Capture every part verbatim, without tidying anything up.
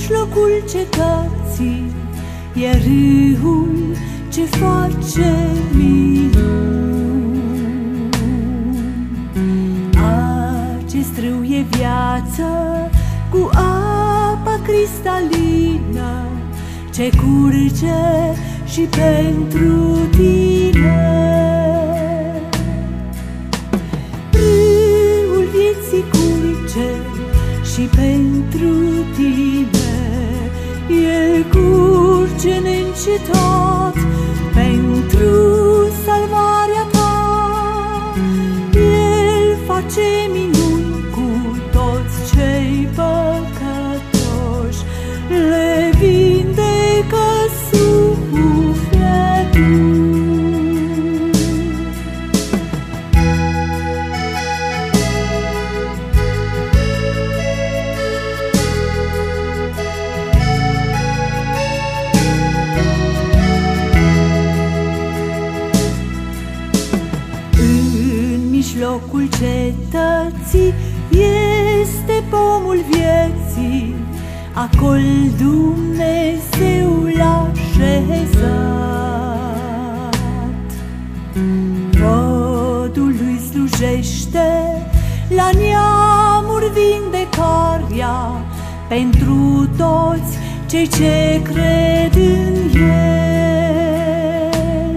mijlocul cetății e râul ce face minuni. Acest râu e viață cu apa cristalină ce curge și pentru tine. Râul vieții curge și pentru tine. El curge neîncetat pentru salvarea ta. El face minuni cu toți cei păcătoși, le vindecă sufletul. În mijlocul cetății este pomul vieții, acolo Dumnezeu l-a așezat. Rodul lui slujește la neamuri vindecarea pentru toți cei ce cred în El.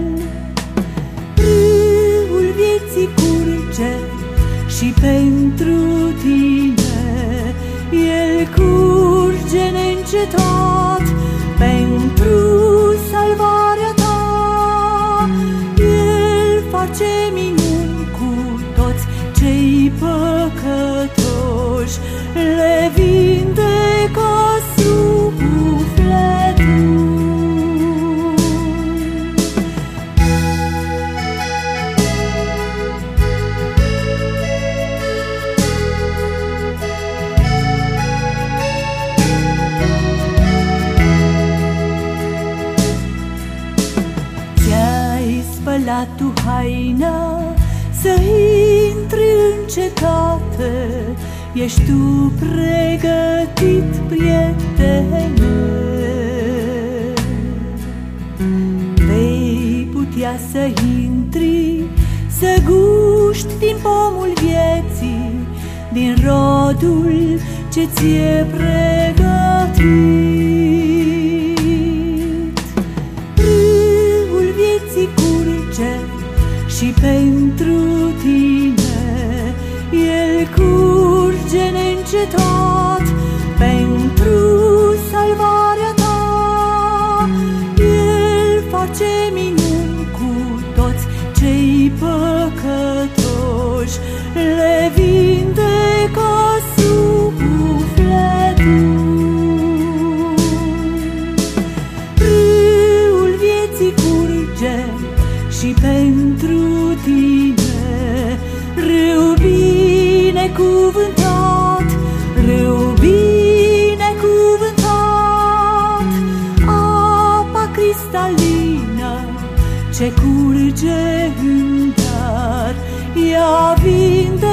Râul vieții curge și pentru tine. El curge neîncetat pentru salvarea ta. El face minuni cu toți cei păcătoși, le vindecă sufletul. Spălat tu haina să intri în cetate, ești tu pregătit, prietene. Vei putea să intri, să guști din pomul vieții, din rodul ce ți-e pregătit. Și pentru tine. El curge neîncetat pentru salvarea ta. El face minuni cu toți cei păcătoși, le vindecă sufletul. Râul vieții curge și pentru tine. Râu binecuvântat, râu binecuvântat, apa cristalină ce curge în dar, ea vinde